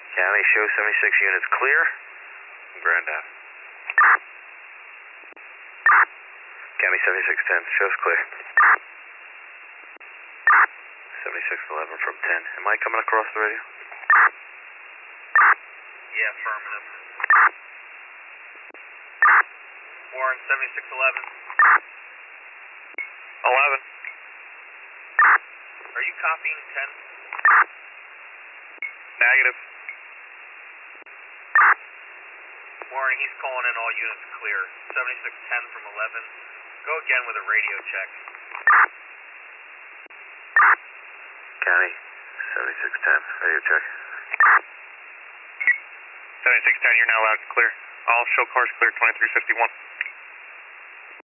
County, show 76 units clear. Grand Ave. County 7610, shows clear. 7611 from 10. Am I coming across the radio? Yeah, affirmative. Warren 7611. 11. Are you copying 10? Negative. Warren, he's calling in all units clear. 7610 from 11. Go again with a radio check. County 7610, radio check. 7610, you're now loud and clear. All show cars clear, 2351.